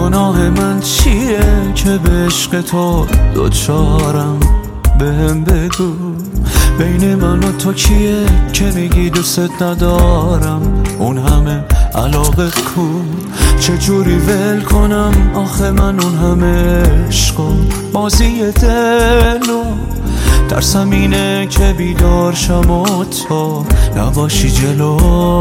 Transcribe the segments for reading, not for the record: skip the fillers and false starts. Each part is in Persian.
گناه من چیه که به عشق تو دوچارم؟ بهم بگو بین من و تو کیه که میگی دوست ندارم؟ اون همه علاقه کو چجوری ول کنم؟ آخه من اون همه عشقم بازی دلو ترسم اینه که بیدار شم و تو نباشی جلو.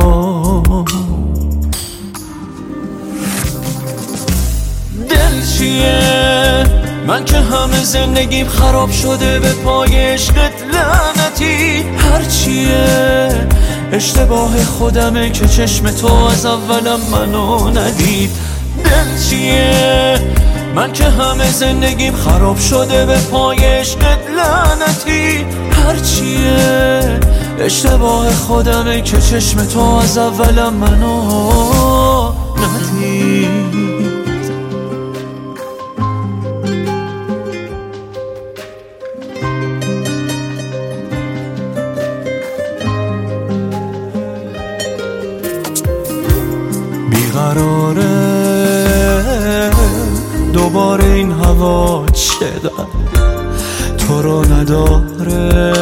دل چیه؟ من که همه زندگیم خراب شده به پای عشقت لعنتی. هرچیه اشتباه خودمه که چشم تو از اولم منو ندید. دل چیه؟ من که همه زندگیم خراب شده به پای عشقت لعنتی. هرچیه اشتباه خودمه که چشم تو از اولم منو ندید. بیقراره دوباره این هوا چقدر تو رو نداره.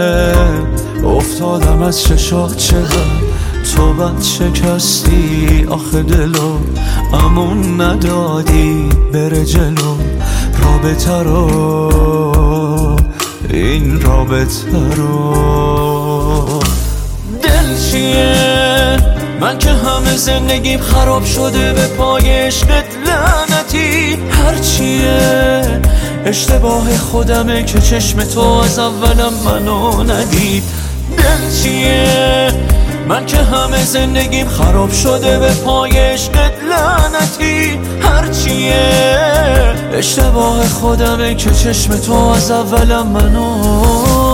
افتادم از چشات چقدر تو بد شکستی. آخه دلو امون ندادی بره جلو رابطه رو، این رابطه رو. دل چیه؟ من که همه زندگیم خراب شده به پای عشقت لعنتی. هرچیه اشتباه خودمه که چشم تو از اولم منو ندید. دل چیه؟ من که همه زندگیم خراب شده به پای عشقت لعنتی. هرچیه اشتباه خودمه که چشم تو از اولم منو